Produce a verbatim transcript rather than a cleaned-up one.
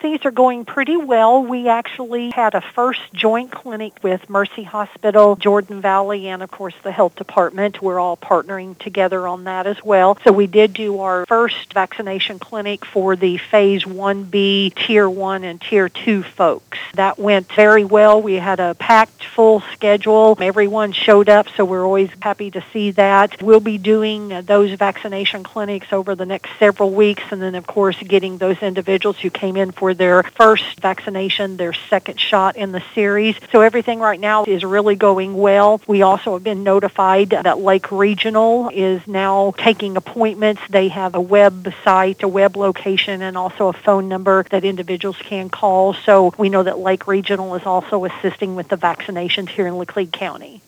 Things are going pretty well. We actually had a first joint clinic with Mercy Hospital, Jordan Valley, and of course the health department. We're all partnering together on that as well. So we did do our first vaccination clinic for the Phase one B, Tier one, and Tier two folks. That went very well. We had a packed full schedule. Everyone showed up, so we're always happy to see that. We'll be doing those vaccination clinics over the next several weeks, and then of course getting those individuals who came in for their first vaccination, their second shot in the series. So everything right now is really going well. We also have been notified that Lake Regional is now taking appointments. They have a website, a web location, and also a phone number that individuals can call. So we know that Lake Regional is also assisting with the vaccinations here in Laclede County.